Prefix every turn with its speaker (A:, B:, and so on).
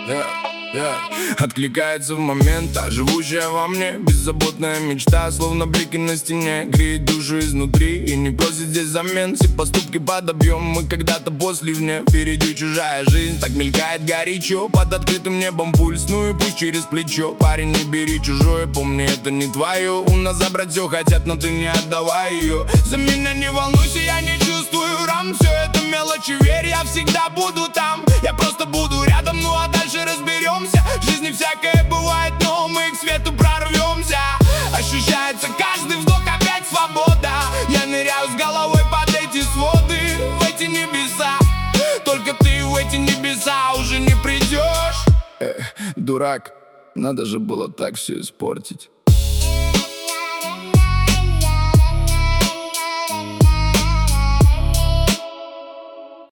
A: Откликается в момент, живущая во мне беззаботная мечта, словно блики на стене, греет душу изнутри и не просит здесь замен. Все поступки подобьем мы когда-то после вне. Впереди чужая жизнь, так мелькает горячо, под открытым небом пульс, ну и пусть через плечо. Парень, не бери чужое, помни, это не твое. У нас забрать все хотят, но ты не отдавай ее. За меня не волнуйся, я не чувствую ран. Все это мелочи, верь, я всегда буду там. Я просто буду рядом, ну а дальше разберемся. В жизни всякое бывает, но мы к свету прорвемся. Ощущается каждый вздох, опять свобода. Я ныряю с головой под эти своды, в эти небеса. Только ты в эти небеса уже не придешь. Дурак, надо же было так все испортить.